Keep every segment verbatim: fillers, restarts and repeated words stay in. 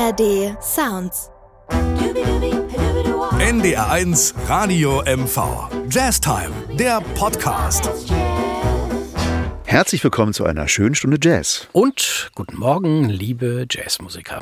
R D Sounds. N D R eins Radio M V. Jazztime, der Podcast. Herzlich willkommen zu einer schönen Stunde Jazz. Und guten Morgen, liebe Jazzmusiker.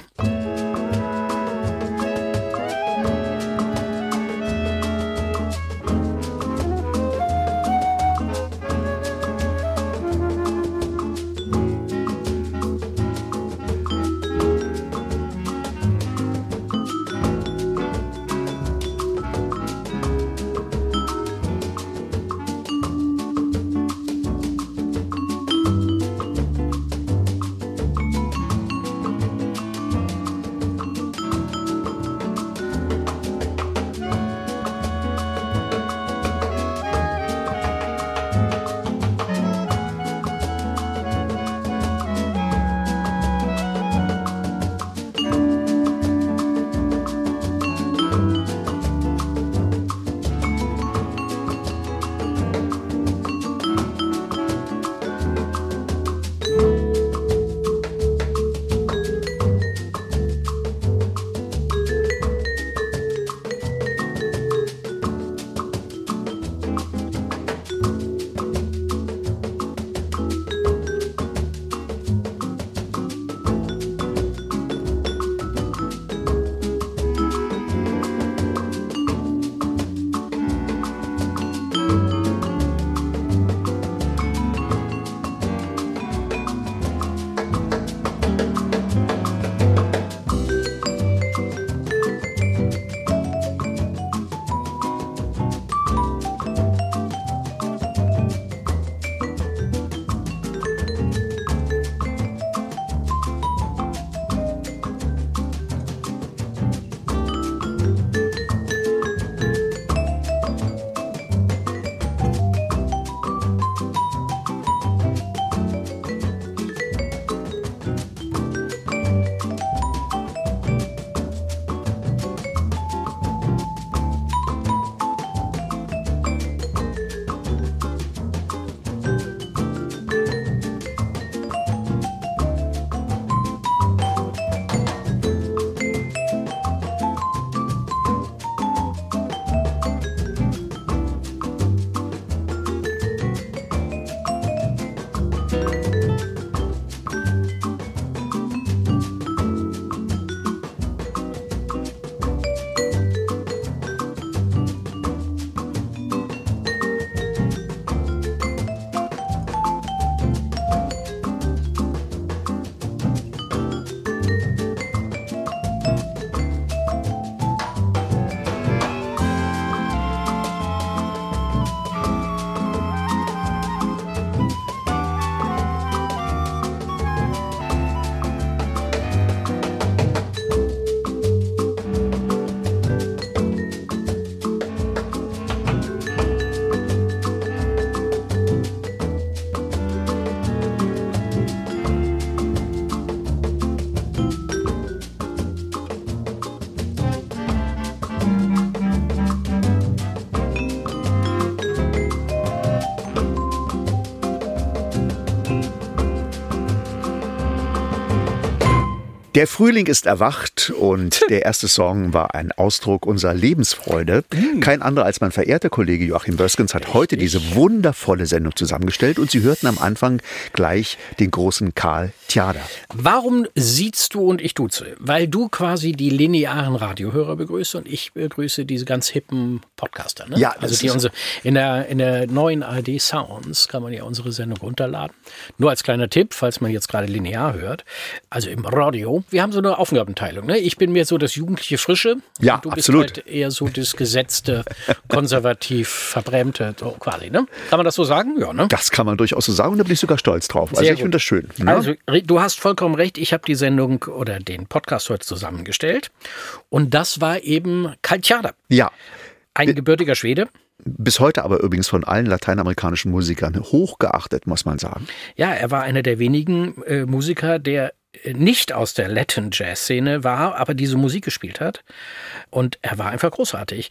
Der Frühling ist erwacht und der erste Song war ein Ausdruck unserer Lebensfreude. Kein anderer als mein verehrter Kollege Joachim Böskens hat heute diese wundervolle Sendung zusammengestellt und Sie hörten am Anfang gleich den großen Karl Tjader. Warum siehst du und ich duze? Weil du quasi die linearen Radiohörer begrüßt und ich begrüße diese ganz hippen Podcaster. Ne? Ja, also die unsere, in der, in der neuen A R D Sounds kann man ja unsere Sendung runterladen. Nur als kleiner Tipp, falls man jetzt gerade linear hört, also im Radio. Wir haben so eine Aufgabenteilung. Ne? Ich bin mehr so das jugendliche Frische. Ja, und du absolut. bist halt eher so das gesetzte, konservativ verbrämte, so quasi. Ne? Kann man das so sagen? Ja, ne? Das kann man durchaus so sagen und da bin ich sogar stolz drauf. Also Sehr ich gut. finde das schön. Ne? Also du hast vollkommen recht. Ich habe die Sendung oder den Podcast heute zusammengestellt. Und das war eben Karl Tjader. Ja. Ein gebürtiger Schwede. Bis heute aber übrigens von allen lateinamerikanischen Musikern hochgeachtet, muss man sagen. Ja, er war einer der wenigen äh, Musiker, der nicht aus der Latin-Jazz-Szene war, aber diese Musik gespielt hat. Und er war einfach großartig.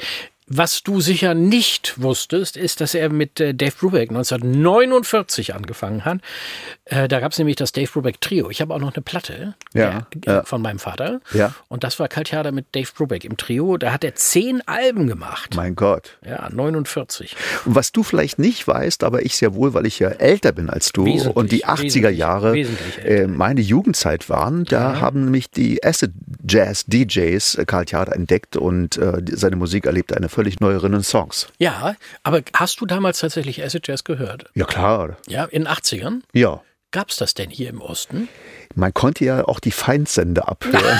Was du sicher nicht wusstest, ist, dass er mit äh, Dave Brubeck neunzehnhundertneunundvierzig angefangen hat. Äh, da gab es nämlich das Dave Brubeck Trio. Ich habe auch noch eine Platte Ja, äh, ja. von meinem Vater. Ja. Und das war Kaltjader mit Dave Brubeck im Trio. Da hat er zehn Alben gemacht. Mein Gott. Ja, neunundvierzig. Und was du vielleicht nicht weißt, aber ich sehr wohl, weil ich ja älter bin als du Wesentlich, und die achtziger Jahre wesentlich älter. äh, meine Jugendzeit waren, da haben nämlich die Acid Jazz D Js äh, Kaltjader entdeckt und äh, seine Musik erlebte eine völlig neue Renaissance. Ja, aber hast du damals tatsächlich Acid Jazz gehört? Ja, klar. Ja, in den achtzigern? Ja. Gab es das denn hier im Osten? Man konnte ja auch die Feindsender abhören.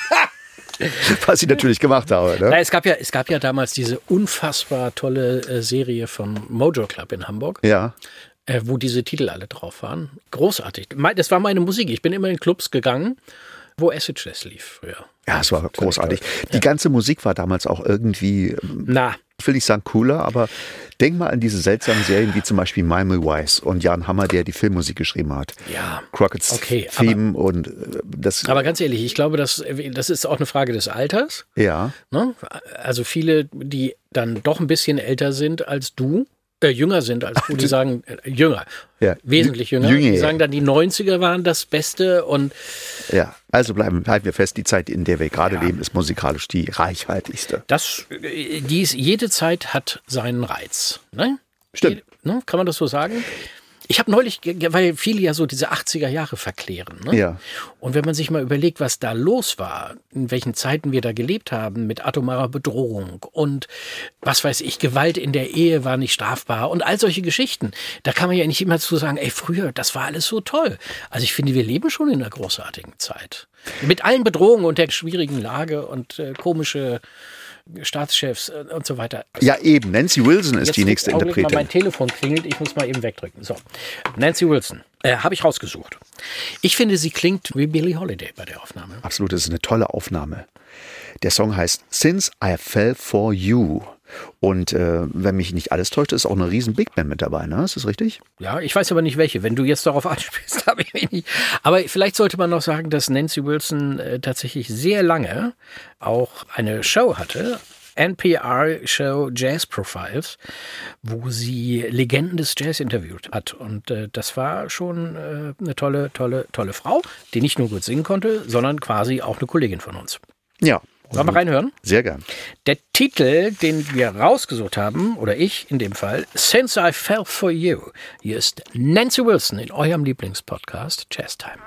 Was ich natürlich gemacht habe. Ne? Na, es gab ja, es gab ja damals diese unfassbar tolle äh, Serie von Mojo Club in Hamburg. Ja. Äh, wo diese Titel alle drauf waren. Großartig. Das war meine Musik. Ich bin immer in Clubs gegangen, wo Acid Jazz lief früher. Ja, es war großartig. Die ganze Musik war damals auch irgendwie, Na, ich will nicht sagen cooler, aber denk mal an diese seltsamen Serien wie zum Beispiel Miami Vice und Jan Hammer, der die Filmmusik geschrieben hat. ja. Crockett's Okay, Theme und äh, das. Aber ganz ehrlich, ich glaube, das, das ist auch eine Frage des Alters. Ja, Ne? Also viele, die dann doch ein bisschen älter sind als du, äh, jünger sind als du, die sagen, äh, jünger, Ja. wesentlich jünger, Jünger. die sagen dann, die neunziger waren das Beste und ja. Also bleiben, halten wir fest, die Zeit, in der wir gerade leben, ist musikalisch die reichhaltigste. das, äh, dies, jede Zeit hat seinen Reiz. Ne? Stimmt. Jede, ne? Kann man das so sagen? Ich habe neulich, ge- weil viele ja so diese achtziger Jahre verklären. Ne? Ja. Und wenn man sich mal überlegt, was da los war, in welchen Zeiten wir da gelebt haben, mit atomarer Bedrohung und was weiß ich, Gewalt in der Ehe war nicht strafbar und all solche Geschichten, da kann man ja nicht immer zu sagen, ey, früher, das war alles so toll. Also ich finde, wir leben schon in einer großartigen Zeit. Mit allen Bedrohungen und der schwierigen Lage und äh, komische Staatschefs äh, und so weiter. Ja, eben. Nancy Wilson ist Jetzt die nächste Augenblick mal, Interpretin. mein Telefon klingelt, ich muss mal eben wegdrücken. So, Nancy Wilson, äh, habe ich rausgesucht. Ich finde, sie klingt wie Billie Holiday bei der Aufnahme. Absolut, das ist eine tolle Aufnahme. Der Song heißt Since I Fell For You. Und äh, wenn mich nicht alles täuscht, ist auch eine riesen Big Band mit dabei, ne? Ist das richtig? Ja, ich weiß aber nicht welche. Wenn du jetzt darauf anspielst, habe ich mich nicht. Aber vielleicht sollte man noch sagen, dass Nancy Wilson äh, tatsächlich sehr lange auch eine Show hatte. N P R-Show Jazz Profiles, wo sie Legenden des Jazz interviewt hat. Und äh, das war schon äh, eine tolle, tolle, tolle Frau, die nicht nur gut singen konnte, sondern quasi auch eine Kollegin von uns. Ja. Sollen wir reinhören? Sehr gern. Der Titel, den wir rausgesucht haben, oder ich in dem Fall, Since I Fell For You. Hier ist Nancy Wilson in eurem Lieblingspodcast Jazz Time.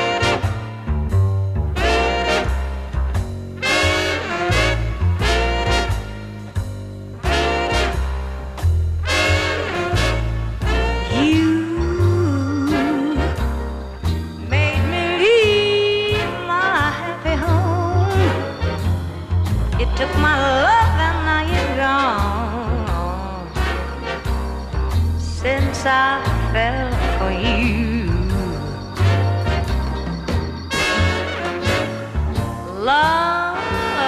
Took my love and now you're gone. Since I fell for you, love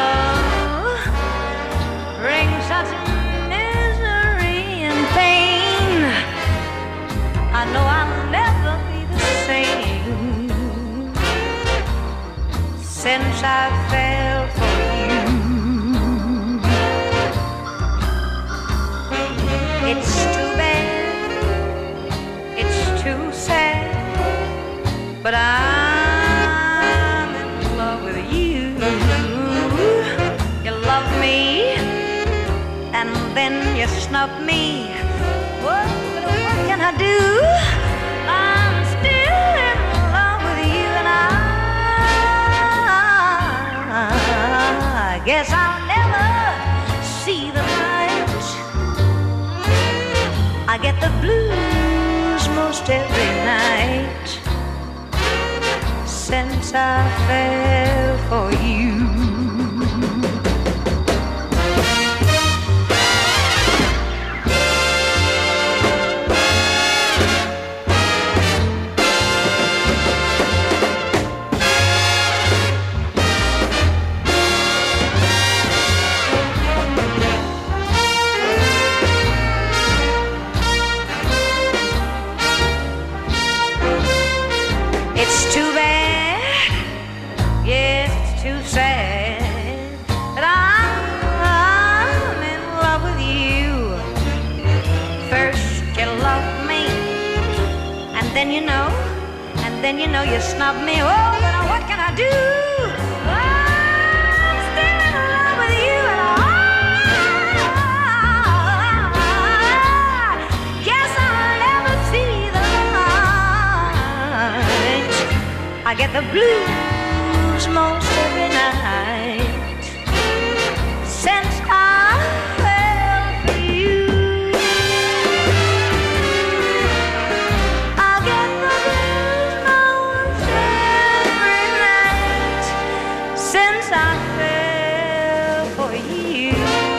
brings such misery and pain. I know I'll never be the same since I fell for you. It's too bad, it's too sad, but I'm in love with you. You love me, and then you snub me. What, what can I do? I'm still in love with you, and I, I guess I'll never see the light. I get the blues most every night since I fell for you. It's too bad, yes, it's too sad, but I'm, I'm in then you know, and then you know you snub me. Oh, but what can I do? Oh, I'm still in love with you, and I guess I'll never see the light. I get the blues most every night since I fell for you. I get the blues most every night since I fell for you.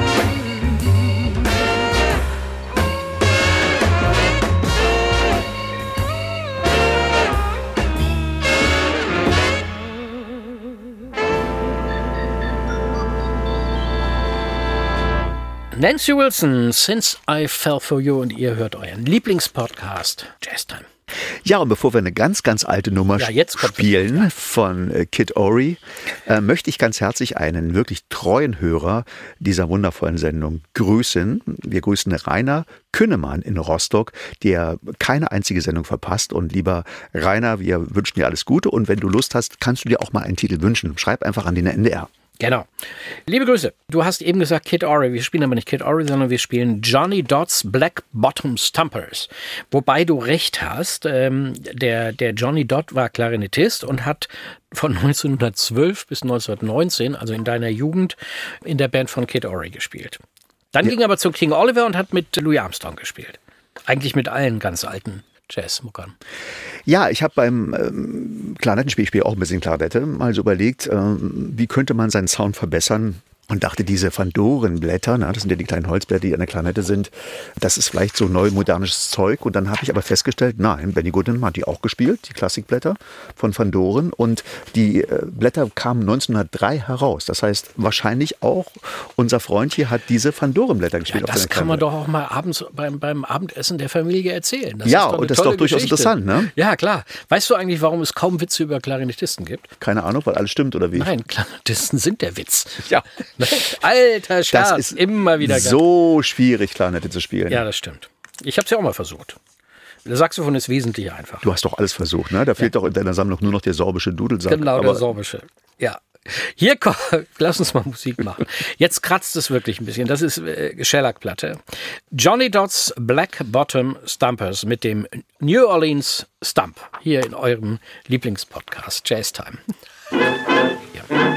Nancy Wilson, Since I Fell For You, und ihr hört euren Lieblingspodcast Jazztime. Ja, und bevor wir eine ganz, ganz alte Nummer Ja, jetzt kommt spielen das. von äh, Kid Ory, äh, möchte ich ganz herzlich einen wirklich treuen Hörer dieser wundervollen Sendung grüßen. Wir grüßen Rainer Künnemann in Rostock, der keine einzige Sendung verpasst. Und lieber Rainer, wir wünschen dir alles Gute. Und wenn du Lust hast, kannst du dir auch mal einen Titel wünschen. Schreib einfach an den N D R. Genau. Liebe Grüße. Du hast eben gesagt Kid Ory. Wir spielen aber nicht Kid Ory, sondern wir spielen Johnny Dodds Black Bottom Stompers. Wobei du recht hast, ähm, der, der Johnny Dodd war Klarinettist und hat von neunzehnhundertzwölf bis neunzehnhundertneunzehn, also in deiner Jugend, in der Band von Kid Ory gespielt. Dann ja. ging er aber zu King Oliver und hat mit Louis Armstrong gespielt. Eigentlich mit allen ganz alten Jazzmuckern. Ja, ich habe beim ähm, Klarinettenspiel, ich spiele auch ein bisschen Klarinette, mal so überlegt, ähm, wie könnte man seinen Sound verbessern. Und dachte, diese Van-Doren-Blätter, na, das sind ja die kleinen Holzblätter, die an der Klarinette sind, das ist vielleicht so neu modernes Zeug. Und dann habe ich aber festgestellt, nein, Benny Goodman hat die auch gespielt, die Klassikblätter von Van Doren. Und die äh, Blätter kamen neunzehnhundertdrei heraus. Das heißt, wahrscheinlich auch unser Freund hier hat diese Van Doren-Blätter gespielt. Ja, das kann man doch auch mal abends beim, beim Abendessen der Familie erzählen. Das ja, ist doch und das ist doch durchaus Geschichte. interessant, ne? Ja, klar. Weißt du eigentlich, warum es kaum Witze über Klarinettisten gibt? Keine Ahnung, weil alles stimmt, oder wie? Nein, Klarinettisten sind der Witz. Ja. Alter Scherz, das ist immer wieder so schwierig, Klarinette zu spielen. Ja, das stimmt. Ich habe es ja auch mal versucht. Das Saxophon ist wesentlich einfach. Du hast doch alles versucht, ne? Da fehlt ja. doch in deiner Sammlung nur noch der sorbische Dudelsack. Genau, Aber der sorbische. Ja. Hier, komm, lass uns mal Musik machen. Jetzt kratzt es wirklich ein bisschen. Das ist äh, Shellac-Platte. Johnny Dodds Black Bottom Stompers mit dem New Orleans Stump. Hier in eurem Lieblingspodcast Jazztime. Ja.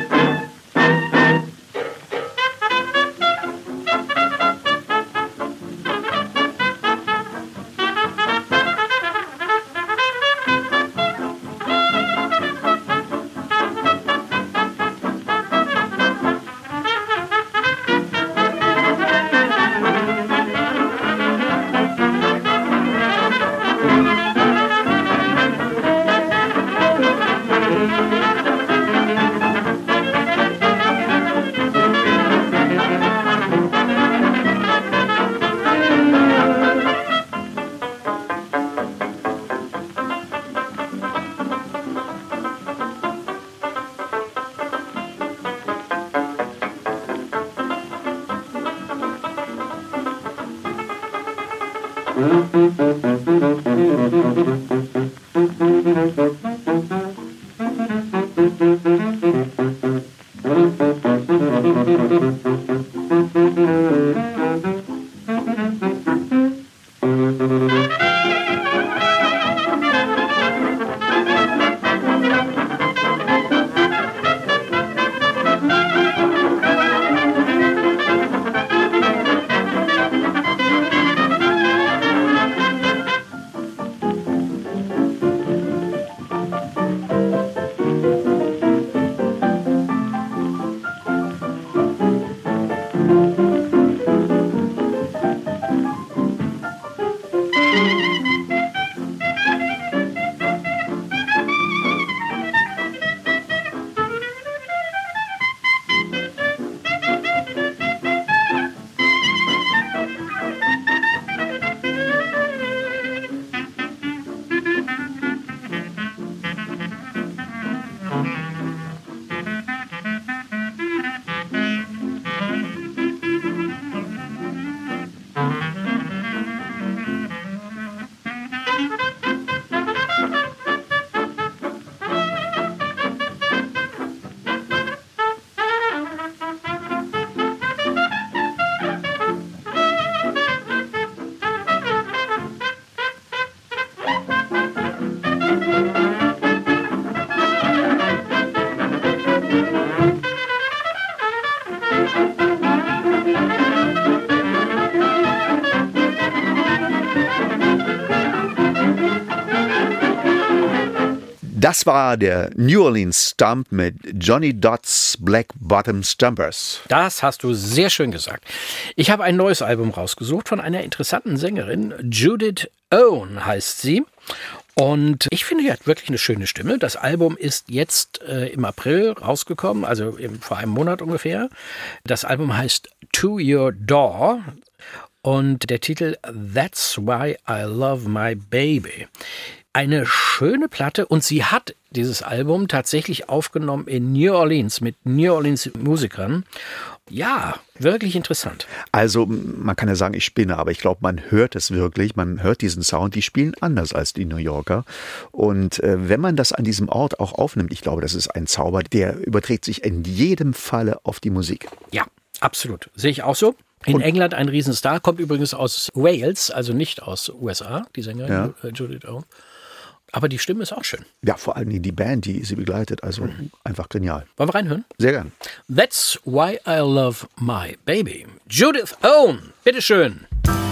Das war der New Orleans Stump mit Johnny Dodd's Black Bottom Stumpers. Das hast du sehr schön gesagt. Ich habe ein neues Album rausgesucht von einer interessanten Sängerin. Judith Owen heißt sie. Und ich finde, sie hat wirklich eine schöne Stimme. Das Album ist jetzt äh, im April rausgekommen, also im, vor einem Monat ungefähr. Das Album heißt To Your Door und der Titel That's Why I Love My Baby. Eine schöne Platte und sie hat dieses Album tatsächlich aufgenommen in New Orleans mit New Orleans Musikern. Ja, wirklich interessant. Also man kann ja sagen, ich spinne, aber ich glaube, man hört es wirklich. Man hört diesen Sound, die spielen anders als die New Yorker. Und äh, wenn man das an diesem Ort auch aufnimmt, ich glaube, das ist ein Zauber, der überträgt sich in jedem Falle auf die Musik. Ja, absolut. Sehe ich auch so. In und England ein Riesenstar, kommt übrigens aus Wales, also nicht aus U S A, die Sängerin ja. Judith Owen. Aber die Stimme ist auch schön. Ja, vor allem die Band, die sie begleitet. Also mhm. einfach genial. Wollen wir reinhören? Sehr gern. That's Why I Love My Baby. Judith Owen, bitteschön.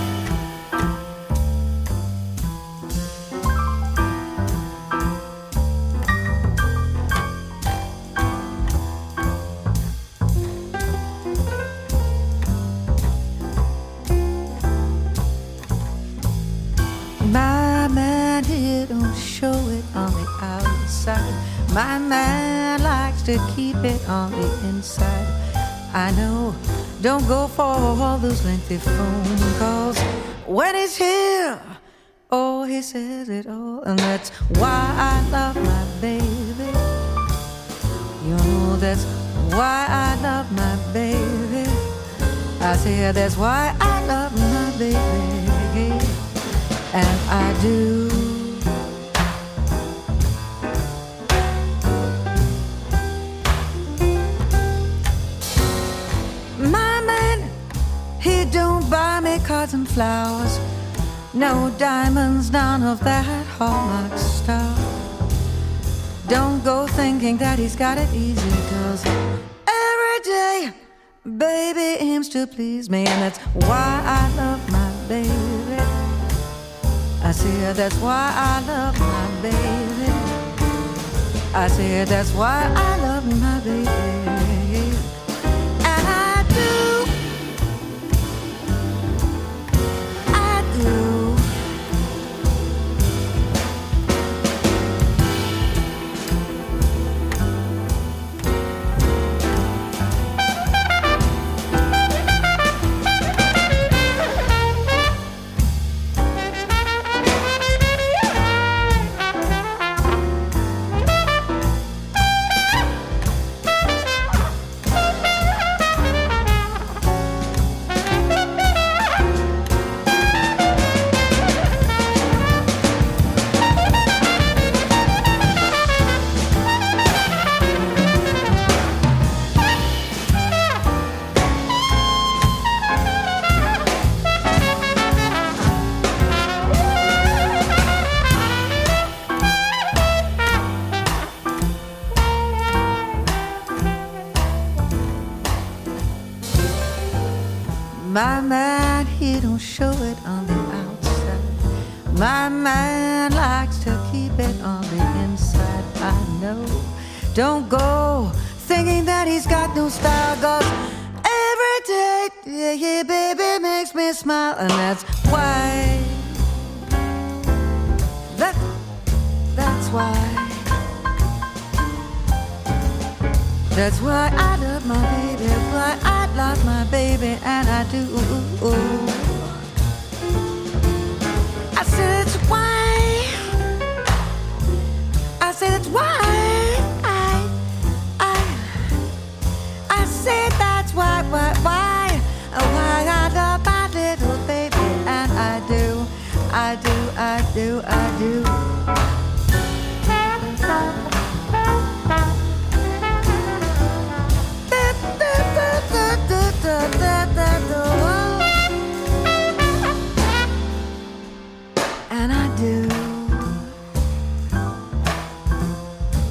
Show it on the outside. My man likes to keep it on the inside. I know, don't go for all those lengthy phone calls. When he's here, oh, he says it all. And that's why I love my baby. You know, that's why I love my baby. I say that's why I love my baby. And I do. Buy me cards and flowers, no diamonds, none of that Hallmark stuff. Don't go thinking that he's got it easy, cause every day, baby aims to please me. And that's why I love my baby. I say that's why I love my baby. I say that's why I love my baby. And I do. My man, he don't show it on the outside. My man likes to keep it on the inside. I know. Don't go thinking that he's got no style, cause every day, yeah, yeah, baby makes me smile. And that's why, that, that's why, that's why I love my baby, that's why I love my baby, and I do. I said it's why, I said it's why, I, I, I said that's why, why, why, why I love my little baby, and I do, I do, I do, I do. And I do.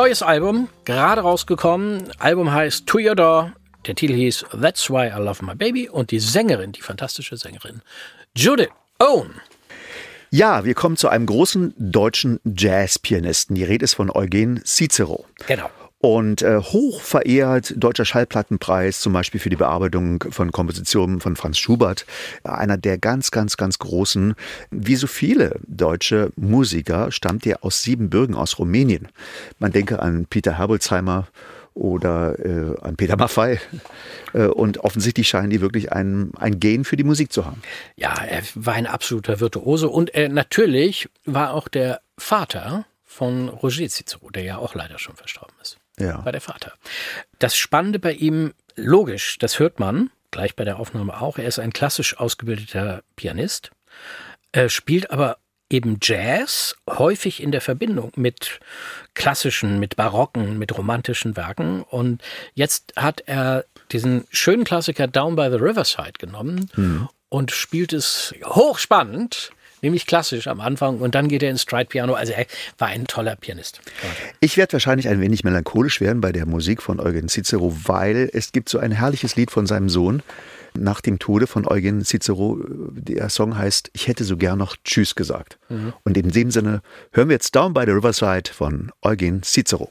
neues Album, gerade rausgekommen. Album heißt To Your Door. Der Titel hieß That's Why I Love My Baby. Und die Sängerin, die fantastische Sängerin, Judith Owen. Ja, wir kommen zu einem großen deutschen Jazzpianisten. Die Rede ist von Eugen Cicero. Genau. Und äh, hoch verehrt, Deutscher Schallplattenpreis, zum Beispiel für die Bearbeitung von Kompositionen von Franz Schubert. Einer der ganz, ganz, ganz großen. Wie so viele deutsche Musiker stammt er aus Siebenbürgen, aus Rumänien. Man denke an Peter Herbolzheimer oder äh, an Peter Maffay. Äh, und offensichtlich scheinen die wirklich ein, ein Gen für die Musik zu haben. Ja, er war ein absoluter Virtuose. Und äh, natürlich war auch der Vater von Roger Cicero, der ja auch leider schon verstorben ist. Ja. War der Vater. Das Spannende bei ihm, logisch, das hört man, gleich bei der Aufnahme auch, er ist ein klassisch ausgebildeter Pianist, er spielt aber eben Jazz, häufig in der Verbindung mit klassischen, mit barocken, mit romantischen Werken. Und jetzt hat er diesen schönen Klassiker Down by the Riverside genommen mhm. und spielt es hochspannend, nämlich klassisch am Anfang, und dann geht er ins Stride-Piano. Also er war ein toller Pianist. Ich werde wahrscheinlich ein wenig melancholisch werden bei der Musik von Eugen Cicero, weil es gibt so ein herrliches Lied von seinem Sohn nach dem Tode von Eugen Cicero. Der Song heißt Ich hätte so gern noch Tschüss gesagt. Mhm. Und in dem Sinne hören wir jetzt Down by the Riverside von Eugen Cicero.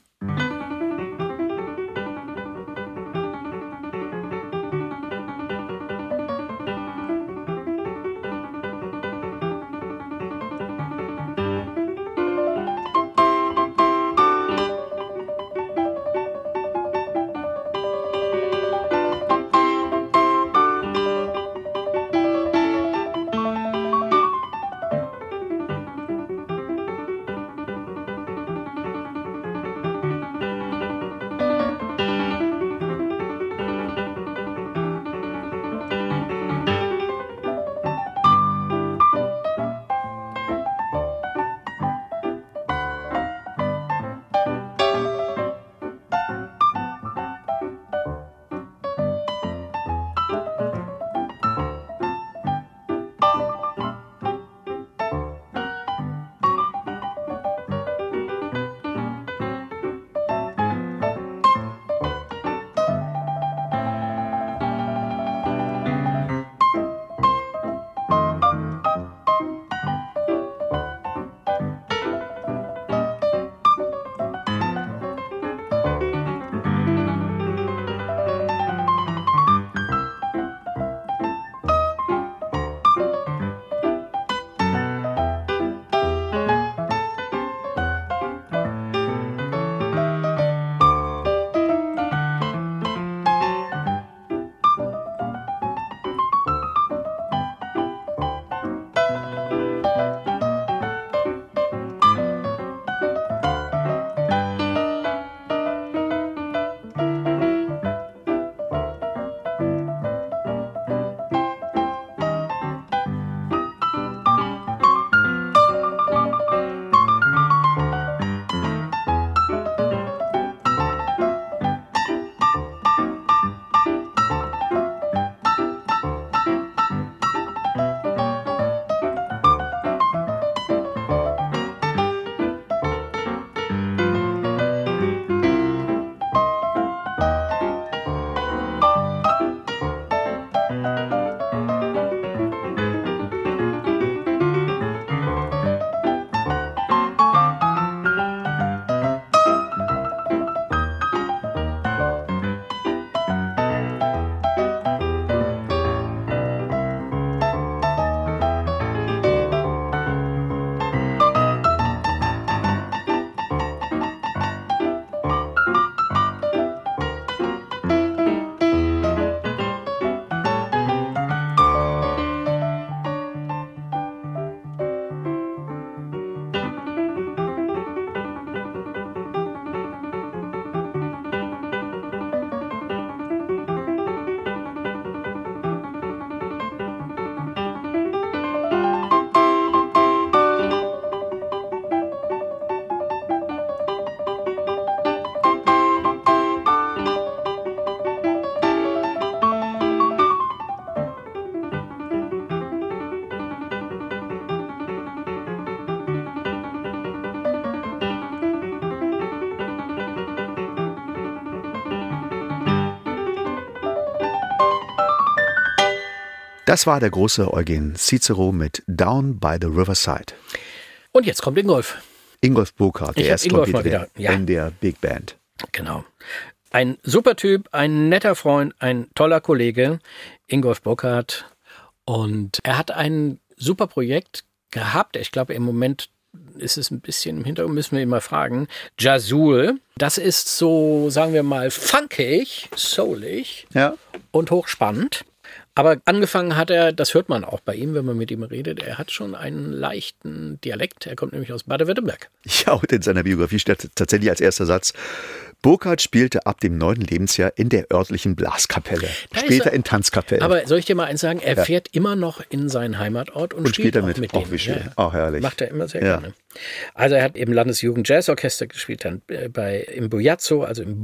Das war der große Eugen Cicero mit Down by the Riverside. Und jetzt kommt Ingolf. Ingolf Burkhardt, der erste Trompeter ja. in der Big Band. Genau. Ein super Typ, ein netter Freund, ein toller Kollege, Ingolf Burkhardt. Und er hat ein super Projekt gehabt. Ich glaube, im Moment ist es ein bisschen im Hintergrund, müssen wir ihn mal fragen. Jazzul, das ist so, sagen wir mal, funkig, soulig ja. und hochspannend. Aber angefangen hat er, das hört man auch bei ihm, wenn man mit ihm redet, er hat schon einen leichten Dialekt. Er kommt nämlich aus Baden-Württemberg. Ja, und in seiner Biografie steht tatsächlich als erster Satz: Burkhardt spielte ab dem neunten Lebensjahr in der örtlichen Blaskapelle, da später er, in Tanzkapellen. Aber soll ich dir mal eins sagen, er ja. fährt immer noch in seinen Heimatort und, und spielt, spielt damit. Auch mit auch denen. Wie schön. Ja. Auch herrlich. Macht er immer sehr ja. gerne. Also er hat im Landesjugend-Jazzorchester gespielt, dann bei, im Bujazzo, also im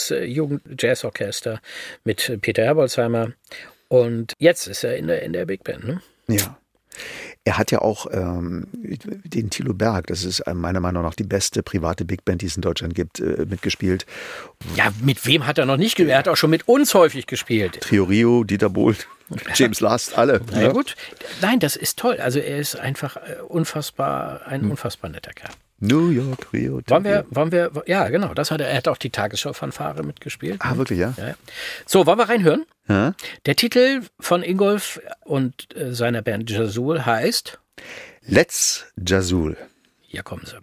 Bundesjugend-Jazzorchester mit Peter Herbolzheimer. Und jetzt ist er in der, in der Big Band, ne? Ja. Er hat ja auch ähm, den Thilo Berg, das ist meiner Meinung nach die beste private Big Band, die es in Deutschland gibt, äh, mitgespielt. Ja, mit wem hat er noch nicht gespielt? Er hat auch schon mit uns häufig gespielt. Trio Rio, Dieter Bohlen, James Last, alle. Na ja, gut. Nein, das ist toll. Also er ist einfach unfassbar, ein hm. unfassbar netter Kerl. New York, Rio. Wollen wir, wollen wir, ja, genau, das hat er. Er hat auch die Tagesschau-Fanfare mitgespielt. Ah, wirklich, ja? ja. So, wollen wir reinhören? Ja. Der Titel von Ingolf und äh, seiner Band Jazzul heißt Let's Jazzul. Hier kommen sie.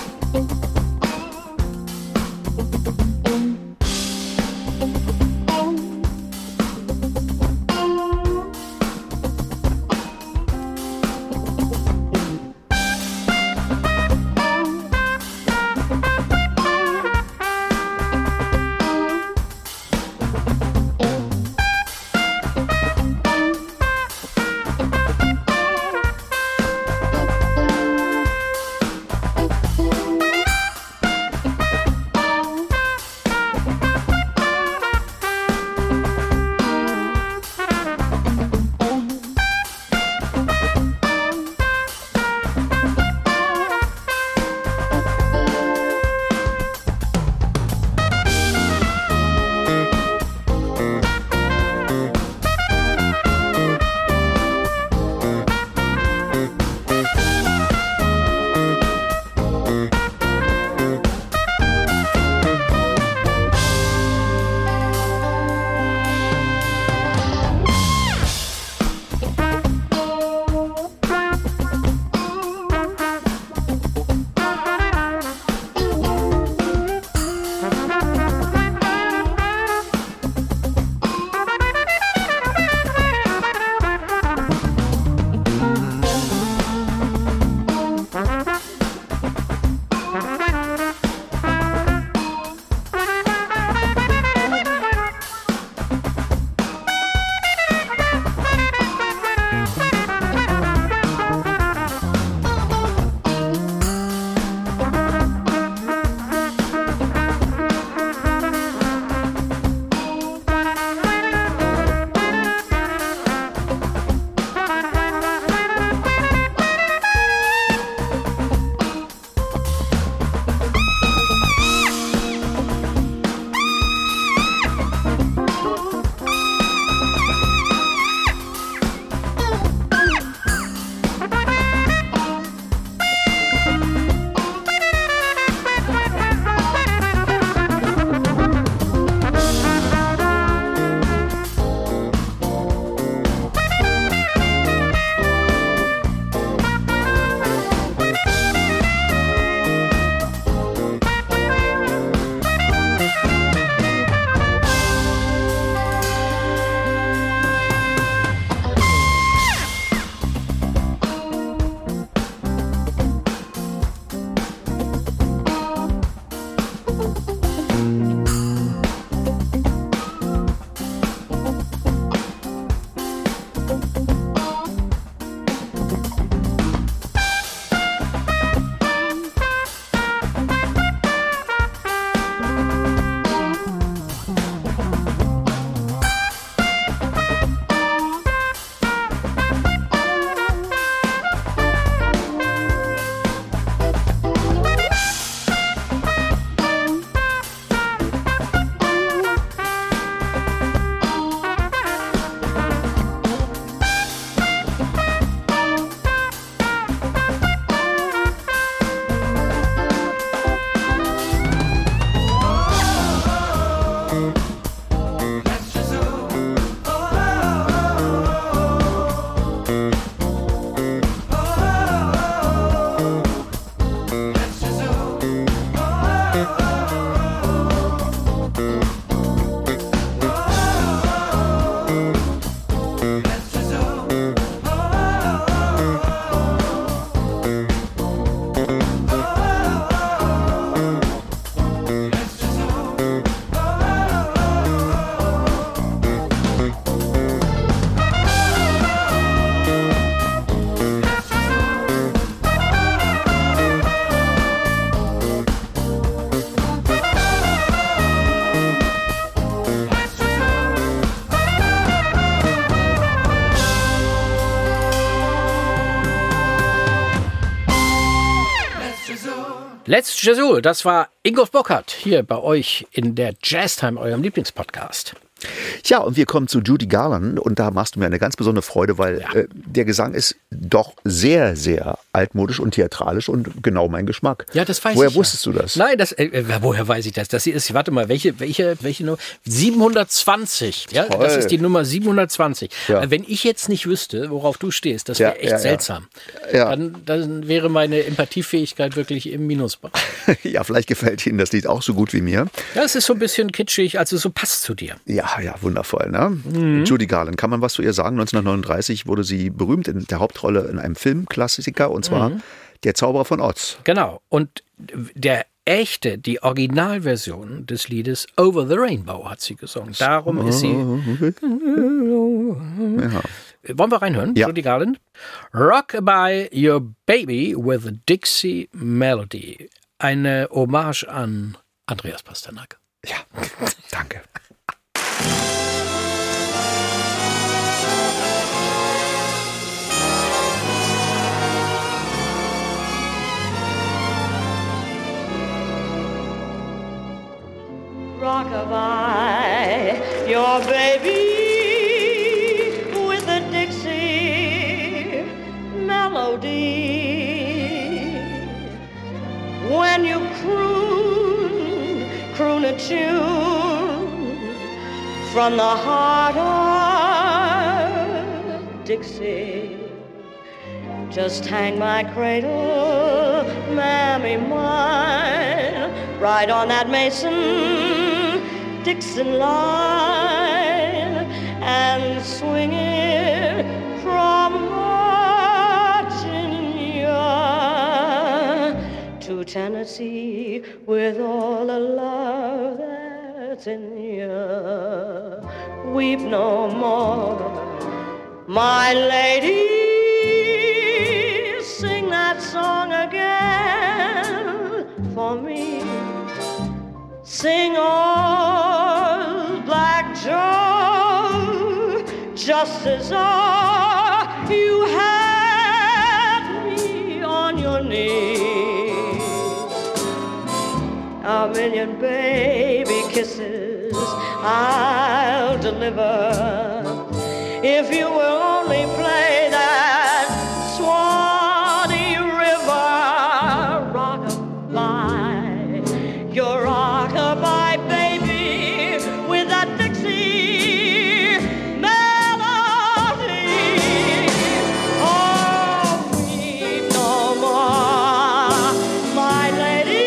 Boom. Let's Jesu, das war Ingolf Burkhardt hier bei euch in der Jazztime, eurem Lieblingspodcast. Ja, und wir kommen zu Judy Garland und da machst du mir eine ganz besondere Freude, weil Ja. äh, der Gesang ist doch sehr, sehr altmodisch und theatralisch und genau mein Geschmack. Ja, das weiß Woher ich. wusstest ja. du das? Nein, das, äh, woher weiß ich das? Das hier ist, warte mal, welche, welche, welche Nummer? siebenhundertzwanzig. Ja, Toll. das ist die Nummer siebenhundertzwanzig. Ja. Äh, Wenn ich jetzt nicht wüsste, worauf du stehst, das wäre Ja, echt ja, ja. seltsam. Ja. Dann, dann wäre meine Empathiefähigkeit wirklich im Minusbereich. Ja, vielleicht gefällt Ihnen das Lied auch so gut wie mir. Ja, es ist so ein bisschen kitschig, also so passt zu dir. Ja, ja, wundervoll. Ne? Mhm. Judy Garland, kann man was zu ihr sagen? neunzehnhundertneununddreißig wurde sie berühmt in der Hauptrolle in einem Filmklassiker und zwar Mhm. Der Zauberer von Oz. Genau. Und der echte, die Originalversion des Liedes Over the Rainbow hat sie gesungen. Darum ist sie. Ja. Wollen wir reinhören? Ja. Judy Garland. Rockabye Your Baby with a Dixie Melody. Eine Hommage an Andreas Pasternak. Ja, danke. Rockabye your baby with a Dixie melody. When you croon, croon a tune from the heart of Dixie. Just hang my cradle, mammy mine, right on that Mason-Dixon line, and swing it from Virginia to Tennessee with all the love that's in you. Weep no more, my lady. Sing that song again for me. Sing old Black Joe, just as oh, you had me on your knees. A million baby kisses I'll deliver if you will only play that Swanee River. Rockabye, your rockabye baby with that Dixie melody. Oh, weep no more, my lady.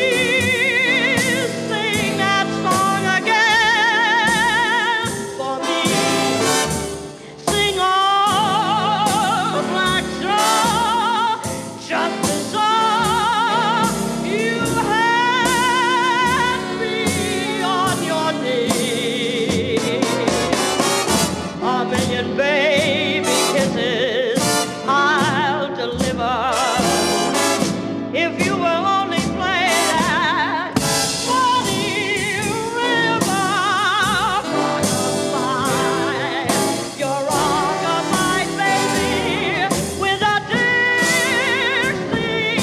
Sing that song again for me. Sing all Black Joe, just as all you had me on your knees. A million baby kisses I'll deliver if you will only play that Swanee River. Rockabye, your rockabye baby with a Dixie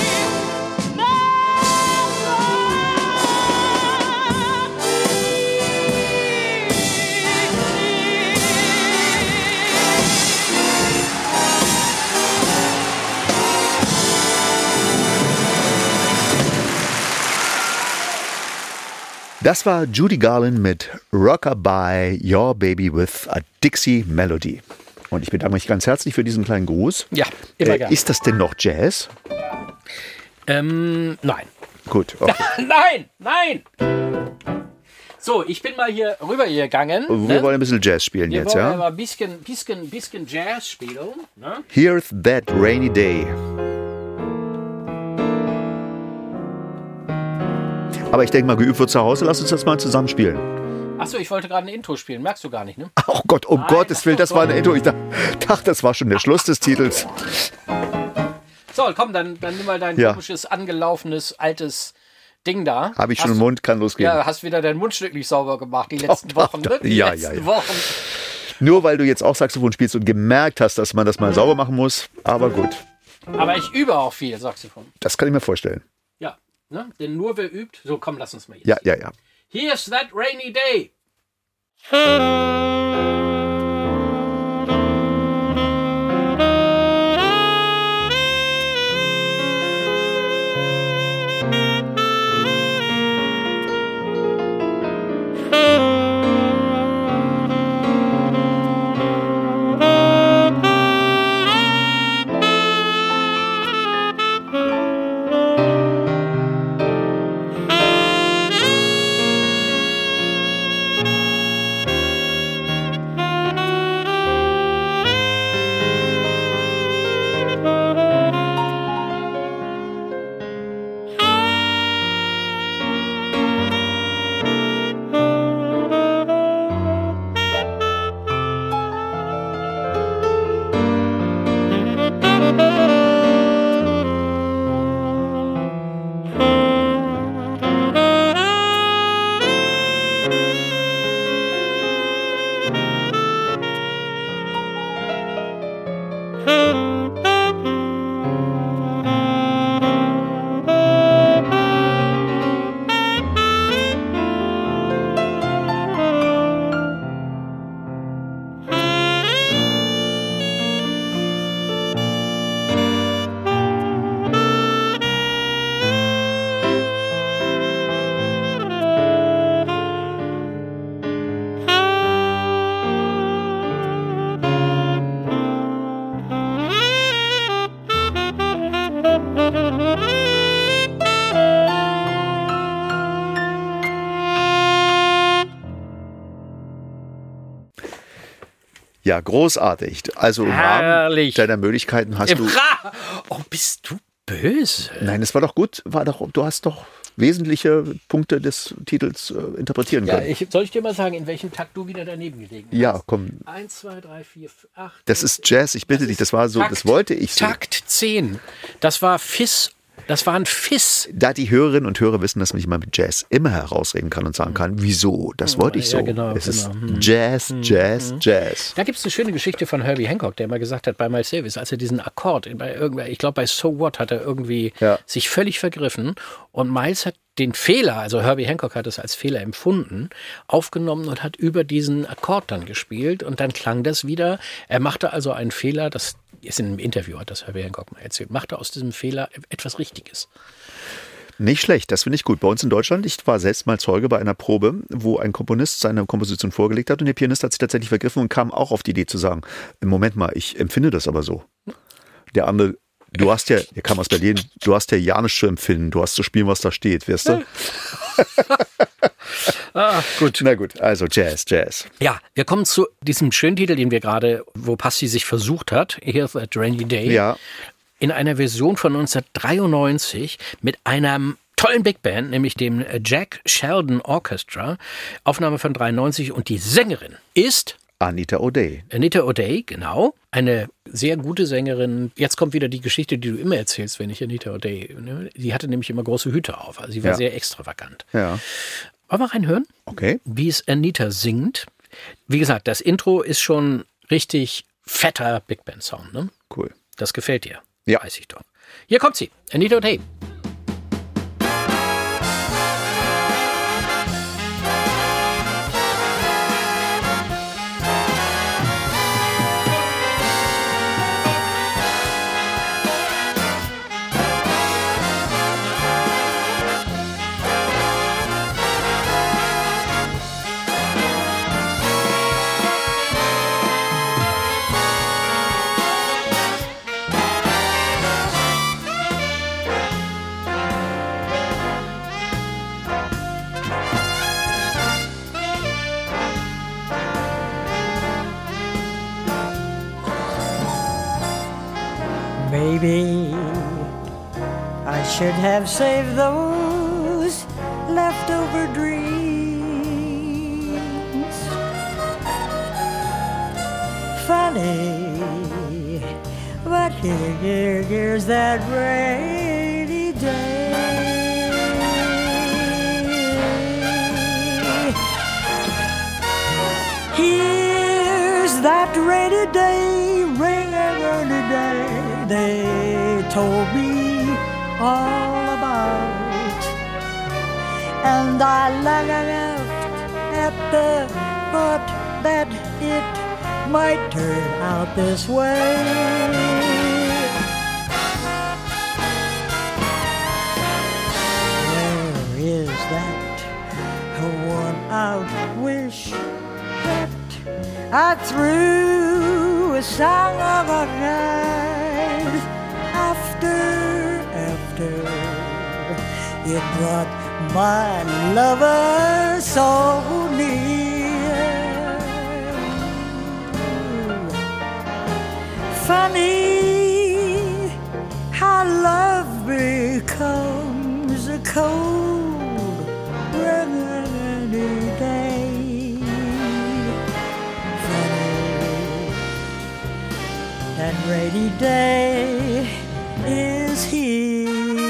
Das war Judy Garland mit Rockabye Your Baby with a Dixie Melody. Und ich bedanke mich ganz herzlich für diesen kleinen Gruß. Ja, immer Äh, gerne. ist das denn noch Jazz? Ähm, nein. Gut, okay. Nein, nein! So, ich bin mal hier rübergegangen. Wir ne? wollen ein bisschen Jazz spielen Wir jetzt, wollen ja? mal ein bisschen, bisschen, bisschen Jazz spielen. Ne? Here's That Rainy Day. Aber ich denke mal, geübt wird zu Hause. Lass uns das mal zusammen spielen. Achso, ich wollte gerade ein Intro spielen. Merkst du gar nicht, ne? Oh Gott, um Nein, Gottes Willen, das ach war eine Gott. Intro. Ich dachte, dachte, das war schon der Schluss des Titels. So, komm, dann, dann nimm mal dein Ja. komisches, angelaufenes, altes Ding da. Habe ich schon Hast im du- Mund, kann losgehen. Ja, hast wieder dein Mundstück nicht sauber gemacht, die letzten doch, Wochen. doch. Ne? Die Ja, letzten ja, ja. Wochen. Nur weil du jetzt auch Saxophon spielst und gemerkt hast, dass man das mal sauber machen muss. Aber gut, Aber ich übe auch viel Saxophon. das kann ich mir vorstellen. Ja. Ne? Denn nur wer übt, so komm, lass uns mal jetzt. Ja, ja, ja. Here's that rainy day. Ja, großartig. Also im Herrlich. Rahmen deiner Möglichkeiten hast Im du... Ra- oh, bist du böse? Nein, es war doch gut. War doch, du hast doch wesentliche Punkte des Titels äh, interpretieren Ja, können. ich, soll ich dir mal sagen, in welchem Takt du wieder daneben gelegen hast? Ja, komm. Eins, zwei, drei, vier, fünf, acht. Das ist Jazz, ich bitte dich, das war so, Takt, das wollte ich so. Takt zehn. Das war Fiss. Das war ein Fiss. Da die Hörerinnen und Hörer wissen, dass man sich mal mit Jazz immer herausreden kann und sagen kann, wieso, das wollte ich so. Ja, genau, es genau. Hm. ist Jazz, Jazz, Jazz. Da gibt es eine schöne Geschichte von Herbie Hancock, der mal gesagt hat, bei Miles Davis, als er diesen Akkord, bei irgendwer, ich glaube bei So What, hat er irgendwie Ja. sich völlig vergriffen und Miles hat den Fehler, also Herbie Hancock hat es als Fehler empfunden, aufgenommen und hat über diesen Akkord dann gespielt und dann klang das wieder. Er machte also einen Fehler, das ist in einem Interview, hat das Herbie Hancock mal erzählt, machte aus diesem Fehler etwas Richtiges. Nicht schlecht, das finde ich gut. Bei uns in Deutschland, ich war selbst mal Zeuge bei einer Probe, wo ein Komponist seine Komposition vorgelegt hat und der Pianist hat sich tatsächlich vergriffen und kam auch auf die Idee zu sagen, Moment mal, ich empfinde das aber so. Der andere, du hast ja, der kam aus Berlin, du hast ja ja nichts zu empfinden, du hast zu spielen, was da steht, weißt du? Ah, gut. Na gut, also Jazz, Jazz. Ja, wir kommen zu diesem schönen Titel, den wir gerade, wo Passi sich versucht hat, Here's that Rainy Day. Ja. In einer Version von neunzehnhundertdreiundneunzig mit einem tollen Big Band, nämlich dem Jack Sheldon Orchestra. Aufnahme von dreiundneunzig und die Sängerin ist Anita O'Day. Anita O'Day, genau. Eine sehr gute Sängerin. Jetzt kommt wieder die Geschichte, die du immer erzählst, wenn ich Anita O'Day, ne? Die hatte nämlich immer große Hüte auf. Also sie war Ja. sehr extravagant. Ja. Wollen wir reinhören? Okay. Wie es Anita singt. Wie gesagt, das Intro ist schon richtig fetter Big Band Sound, ne? Cool. Das gefällt dir. Ja. Weiß ich doch. Hier kommt sie. Anita O'Day. Maybe I should have saved those leftover dreams. Funny, but here, here, here's that rainy day. Here's that rainy day, rainy, rainy day. They told me all about. and I laughed at the thought that it might turn out this way. Where is that worn-out wish that I threw a song of a night after, after it brought my lover so near? Funny how love becomes a cold rainy day. Funny that rainy day is here.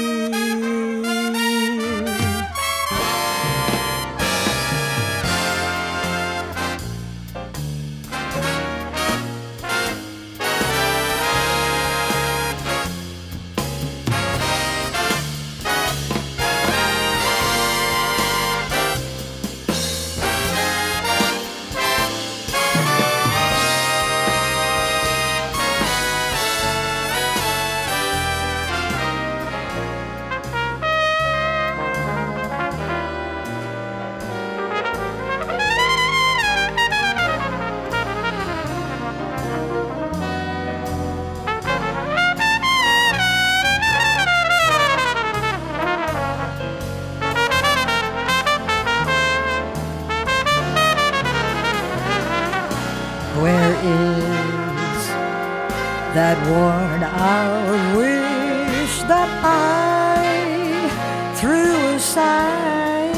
Where is that worn out wish that I threw aside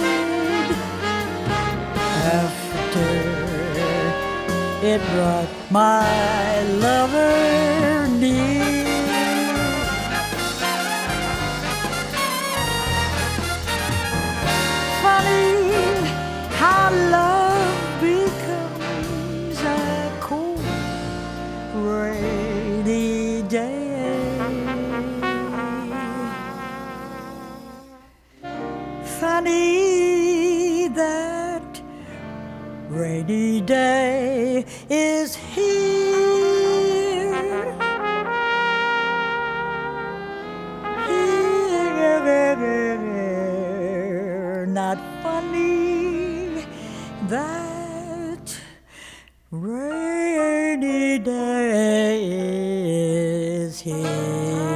after it brought my lover near? Funny how love becomes a cold rainy day. Funny that rainy day is here. Here, not funny that rainy day is here.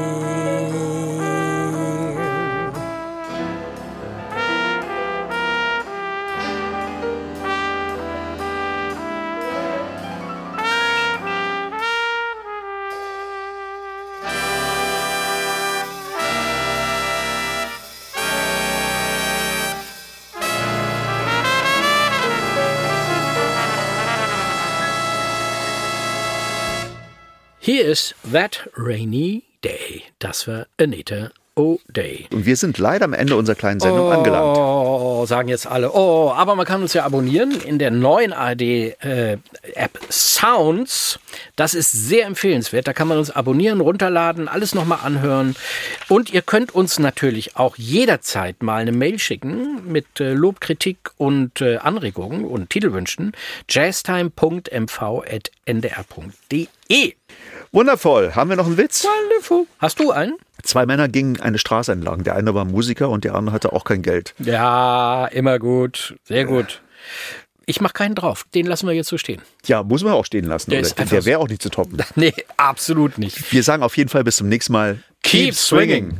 Hier ist That Rainy Day. Das war Anita O'Day. Und wir sind leider am Ende unserer kleinen Sendung oh, angelangt. Oh, sagen jetzt alle. Oh, aber man kann uns ja abonnieren in der neuen A R D-App äh, Sounds. Das ist sehr empfehlenswert. Da kann man uns abonnieren, runterladen, alles nochmal anhören. Und ihr könnt uns natürlich auch jederzeit mal eine Mail schicken mit äh, Lob, Kritik und äh, Anregungen und Titelwünschen. jazztime punkt m v at n d r punkt d e. Wundervoll. Haben wir noch einen Witz? Wonderful. Hast du einen? Zwei Männer gingen eine Straße entlang. Der eine war Musiker und der andere hatte auch kein Geld. Ja, immer gut. Sehr gut. Ich mache keinen drauf. Den lassen wir jetzt so stehen. Ja, muss man auch stehen lassen. Der oder? ist einfach Der so. wäre auch nicht zu toppen. Nee, absolut nicht. Wir sagen auf jeden Fall bis zum nächsten Mal. Keep swinging.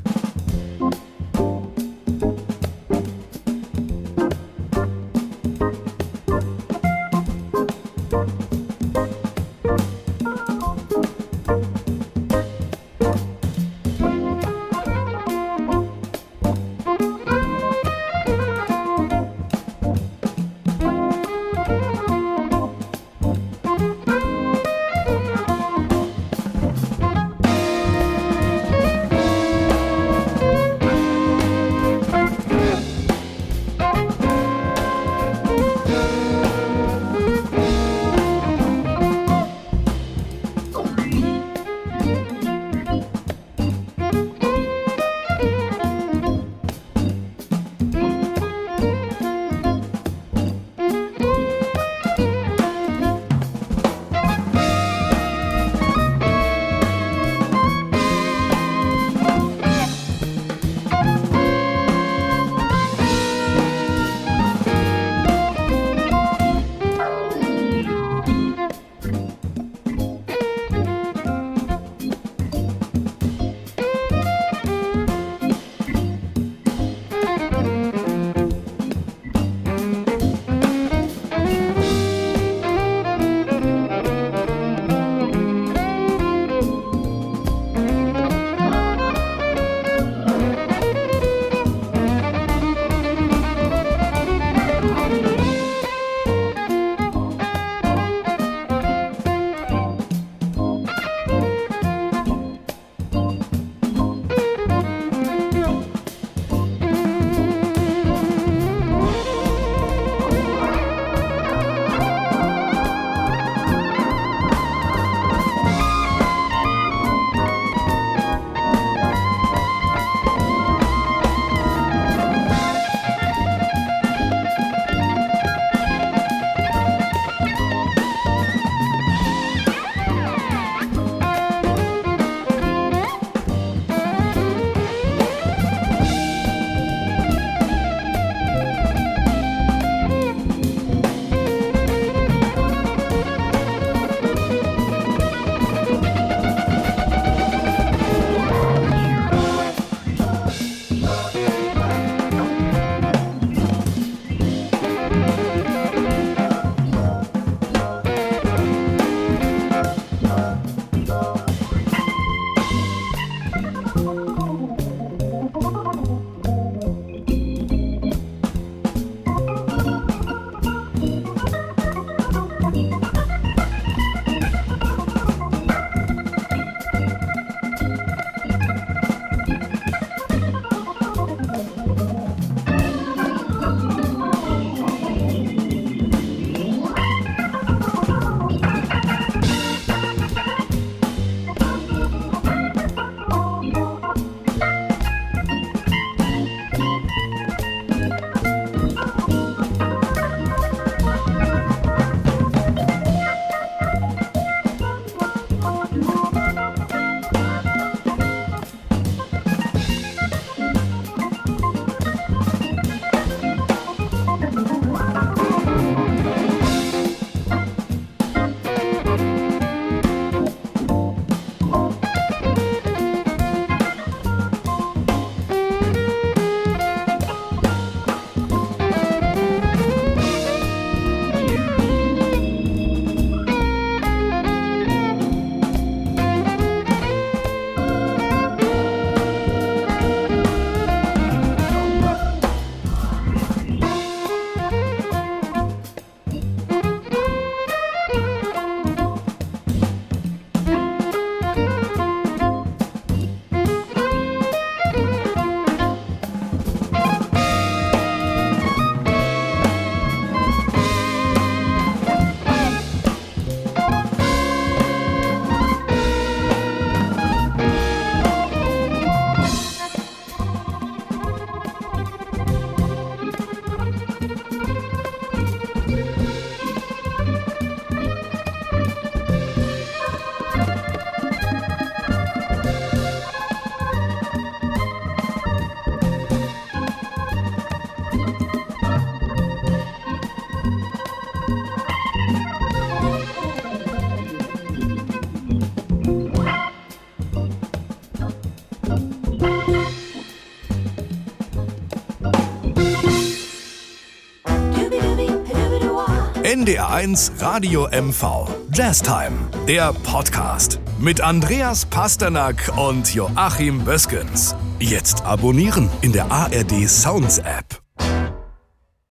N D R eins Radio M V. Jazztime, der Podcast. Mit Andreas Pasternak und Joachim Böskens. Jetzt abonnieren in der A R D Sounds App.